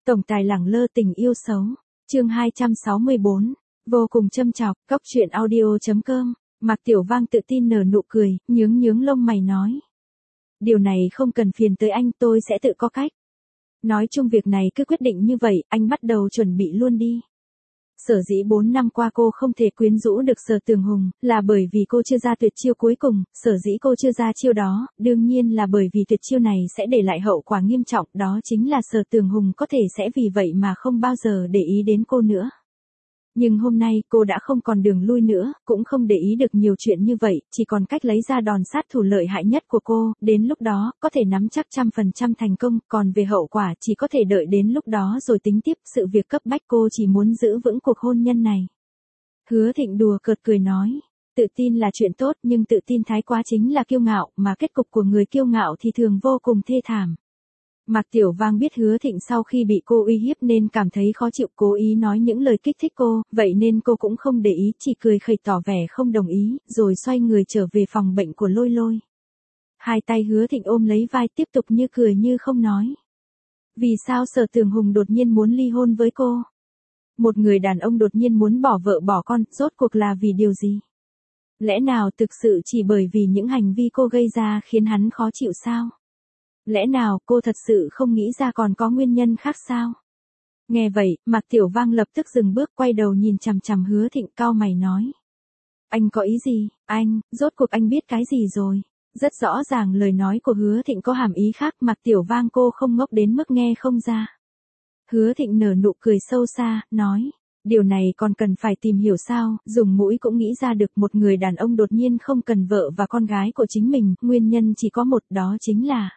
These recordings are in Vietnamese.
Tổng tài lẳng lơ tình yêu xấu. Chương 264. Vô cùng châm chọc. Cốc truyện audio.com. Mạc Tiểu Vang tự tin nở nụ cười, nhướng lông mày nói. Điều này không cần phiền tới anh, tôi sẽ tự có cách. Nói chung việc này cứ quyết định như vậy, anh bắt đầu chuẩn bị luôn đi. Sở dĩ 4 năm qua cô không thể quyến rũ được Sở Tường Hùng, là bởi vì cô chưa ra tuyệt chiêu cuối cùng, sở dĩ cô chưa ra chiêu đó, đương nhiên là bởi vì tuyệt chiêu này sẽ để lại hậu quả nghiêm trọng, đó chính là Sở Tường Hùng có thể sẽ vì vậy mà không bao giờ để ý đến cô nữa. Nhưng hôm nay cô đã không còn đường lui nữa, cũng không để ý được nhiều chuyện như vậy, chỉ còn cách lấy ra đòn sát thủ lợi hại nhất của cô, đến lúc đó, có thể nắm chắc 100% thành công, còn về hậu quả chỉ có thể đợi đến lúc đó rồi tính tiếp, sự việc cấp bách cô chỉ muốn giữ vững cuộc hôn nhân này. Hứa Thịnh đùa cợt cười nói, tự tin là chuyện tốt nhưng tự tin thái quá chính là kiêu ngạo, mà kết cục của người kiêu ngạo thì thường vô cùng thê thảm. Mạc Tiểu Vang biết Hứa Thịnh sau khi bị cô uy hiếp nên cảm thấy khó chịu, cố ý nói những lời kích thích cô, vậy nên cô cũng không để ý, chỉ cười khẩy tỏ vẻ không đồng ý, rồi xoay người trở về phòng bệnh của Lôi Lôi. Hai tay Hứa Thịnh ôm lấy vai tiếp tục như cười như không nói. Vì sao Sở Tường Hùng đột nhiên muốn ly hôn với cô? Một người đàn ông đột nhiên muốn bỏ vợ bỏ con, rốt cuộc là vì điều gì? Lẽ nào thực sự chỉ bởi vì những hành vi cô gây ra khiến hắn khó chịu sao? Lẽ nào cô thật sự không nghĩ ra còn có nguyên nhân khác sao? Nghe vậy, Mạc Tiểu Vang lập tức dừng bước quay đầu nhìn chằm chằm Hứa Thịnh cau mày nói. Anh có ý gì? Anh, rốt cuộc anh biết cái gì rồi? Rất rõ ràng lời nói của Hứa Thịnh có hàm ý khác, Mạc Tiểu Vang cô không ngốc đến mức nghe không ra. Hứa Thịnh nở nụ cười sâu xa, nói. Điều này còn cần phải tìm hiểu sao, dùng mũi cũng nghĩ ra được, một người đàn ông đột nhiên không cần vợ và con gái của chính mình, nguyên nhân chỉ có một, đó chính là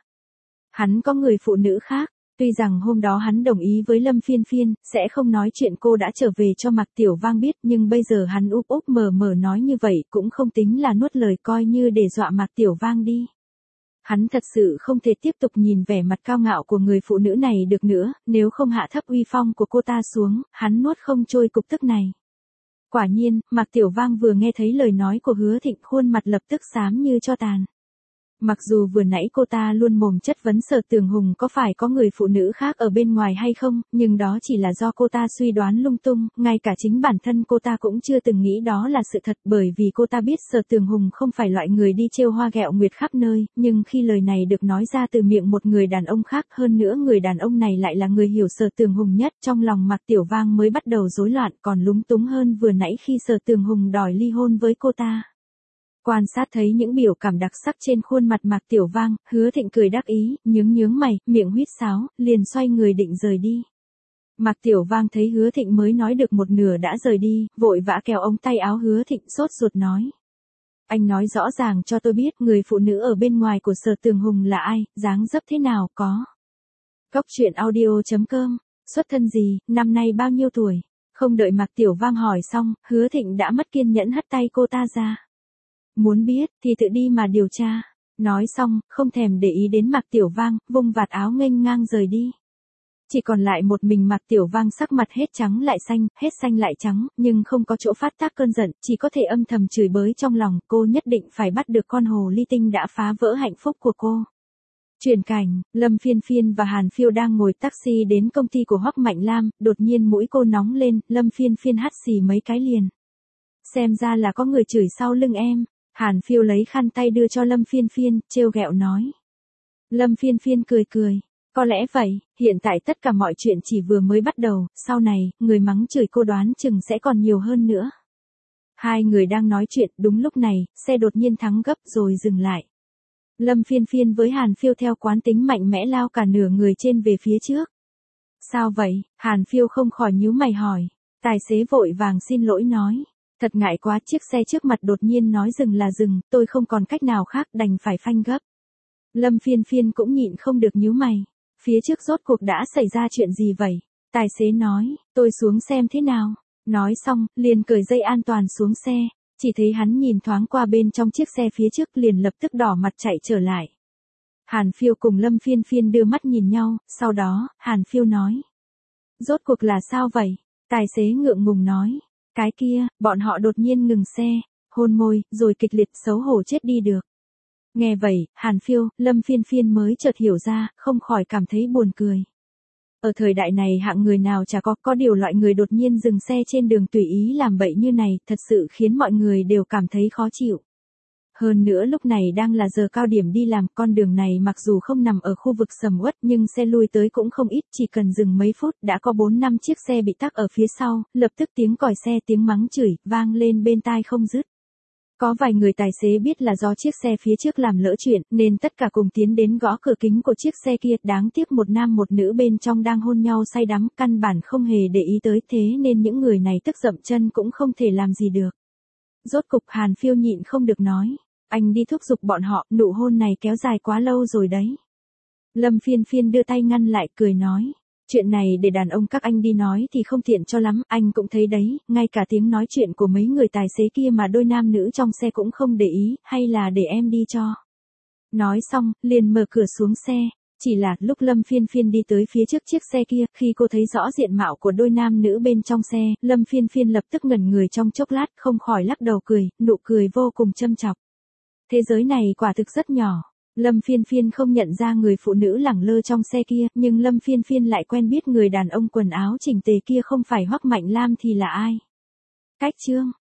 hắn có người phụ nữ khác. Tuy rằng hôm đó hắn đồng ý với Lâm Phiên Phiên, sẽ không nói chuyện cô đã trở về cho Mạc Tiểu Vang biết, nhưng bây giờ hắn úp úp mở mở nói như vậy cũng không tính là nuốt lời, coi như để dọa Mạc Tiểu Vang đi. Hắn thật sự không thể tiếp tục nhìn vẻ mặt cao ngạo của người phụ nữ này được nữa, nếu không hạ thấp uy phong của cô ta xuống, hắn nuốt không trôi cục tức này. Quả nhiên, Mạc Tiểu Vang vừa nghe thấy lời nói của Hứa Thịnh, khuôn mặt lập tức xám như tro tàn. Mặc dù vừa nãy cô ta luôn mồm chất vấn Sở Tường Hùng có phải có người phụ nữ khác ở bên ngoài hay không, nhưng đó chỉ là do cô ta suy đoán lung tung, ngay cả chính bản thân cô ta cũng chưa từng nghĩ đó là sự thật, bởi vì cô ta biết Sở Tường Hùng không phải loại người đi trêu hoa ghẹo nguyệt khắp nơi, nhưng khi lời này được nói ra từ miệng một người đàn ông khác, hơn nữa người đàn ông này lại là người hiểu Sở Tường Hùng nhất, trong lòng Mạc Tiểu Vang mới bắt đầu rối loạn, còn lúng túng hơn vừa nãy khi Sở Tường Hùng đòi ly hôn với cô ta. Quan sát thấy những biểu cảm đặc sắc trên khuôn mặt Mạc Tiểu Vang, Hứa Thịnh cười đắc ý, nhướng mày, miệng huýt sáo, liền xoay người định rời đi. Mạc Tiểu Vang thấy Hứa Thịnh mới nói được một nửa đã rời đi, vội vã kéo ống tay áo Hứa Thịnh sốt ruột nói. Anh nói rõ ràng cho tôi biết người phụ nữ ở bên ngoài của Sở Tường Hùng là ai, dáng dấp thế nào, có. Cốc truyện audio.com, xuất thân gì, năm nay bao nhiêu tuổi? Không đợi Mạc Tiểu Vang hỏi xong, Hứa Thịnh đã mất kiên nhẫn hất tay cô ta ra. Muốn biết, thì tự đi mà điều tra. Nói xong, không thèm để ý đến Mạc Tiểu Vang, vung vạt áo nghênh ngang rời đi. Chỉ còn lại một mình Mạc Tiểu Vang sắc mặt hết trắng lại xanh, hết xanh lại trắng, nhưng không có chỗ phát tác cơn giận, chỉ có thể âm thầm chửi bới trong lòng, cô nhất định phải bắt được con hồ ly tinh đã phá vỡ hạnh phúc của cô. Chuyển cảnh, Lâm Phiên Phiên và Hàn Phiêu đang ngồi taxi đến công ty của Hoắc Mạnh Lam, đột nhiên mũi cô nóng lên, Lâm Phiên Phiên hắt xì mấy cái liền. Xem ra là có người chửi sau lưng em. Hàn Phiêu lấy khăn tay đưa cho Lâm Phiên Phiên, trêu ghẹo nói. Lâm Phiên Phiên cười. Có lẽ vậy, hiện tại tất cả mọi chuyện chỉ vừa mới bắt đầu, sau này, người mắng chửi cô đoán chừng sẽ còn nhiều hơn nữa. Hai người đang nói chuyện, đúng lúc này, xe đột nhiên thắng gấp rồi dừng lại. Lâm Phiên Phiên với Hàn Phiêu theo quán tính mạnh mẽ lao cả nửa người trên về phía trước. Sao vậy? Hàn Phiêu không khỏi nhíu mày hỏi. Tài xế vội vàng xin lỗi nói. Thật ngại quá, chiếc xe trước mặt đột nhiên nói dừng là dừng, tôi không còn cách nào khác đành phải phanh gấp. Lâm Phiên Phiên cũng nhịn không được nhíu mày. Phía trước rốt cuộc đã xảy ra chuyện gì vậy? Tài xế nói, tôi xuống xem thế nào. Nói xong, liền cởi dây an toàn xuống xe. Chỉ thấy hắn nhìn thoáng qua bên trong chiếc xe phía trước liền lập tức đỏ mặt chạy trở lại. Hàn Phiêu cùng Lâm Phiên Phiên đưa mắt nhìn nhau, sau đó, Hàn Phiêu nói. Rốt cuộc là sao vậy? Tài xế ngượng ngùng nói. Cái kia, bọn họ đột nhiên ngừng xe, hôn môi, rồi kịch liệt xấu hổ chết đi được. Nghe vậy, Hàn Phiêu, Lâm Phiên Phiên mới chợt hiểu ra, không khỏi cảm thấy buồn cười. Ở thời đại này hạng người nào chả có điều loại người đột nhiên dừng xe trên đường tùy ý làm bậy như này, thật sự khiến mọi người đều cảm thấy khó chịu. Hơn nữa lúc này đang là giờ cao điểm đi làm, con đường này mặc dù không nằm ở khu vực sầm uất nhưng xe lui tới cũng không ít, chỉ cần dừng mấy phút đã có 4-5 chiếc xe bị tắc ở phía sau, lập tức tiếng còi xe, tiếng mắng chửi, vang lên bên tai không dứt. Có vài người tài xế biết là do chiếc xe phía trước làm lỡ chuyện, nên tất cả cùng tiến đến gõ cửa kính của chiếc xe kia, đáng tiếc một nam một nữ bên trong đang hôn nhau say đắm, căn bản không hề để ý tới, thế nên những người này tức dậm chân cũng không thể làm gì được. Rốt cục Hàn Phiêu nhịn không được nói, anh đi thúc giục bọn họ, nụ hôn này kéo dài quá lâu rồi đấy. Lâm Phiên Phiên đưa tay ngăn lại, cười nói. Chuyện này để đàn ông các anh đi nói thì không tiện cho lắm, anh cũng thấy đấy, ngay cả tiếng nói chuyện của mấy người tài xế kia mà đôi nam nữ trong xe cũng không để ý, hay là để em đi cho. Nói xong, liền mở cửa xuống xe, chỉ là lúc Lâm Phiên Phiên đi tới phía trước chiếc xe kia, khi cô thấy rõ diện mạo của đôi nam nữ bên trong xe, Lâm Phiên Phiên lập tức ngẩn người trong chốc lát, không khỏi lắc đầu cười, nụ cười vô cùng châm chọc. Thế giới này quả thực rất nhỏ. Lâm Phiên Phiên không nhận ra người phụ nữ lẳng lơ trong xe kia, nhưng Lâm Phiên Phiên lại quen biết người đàn ông quần áo chỉnh tề kia không phải Hoắc Mạnh Lam thì là ai. Cách chương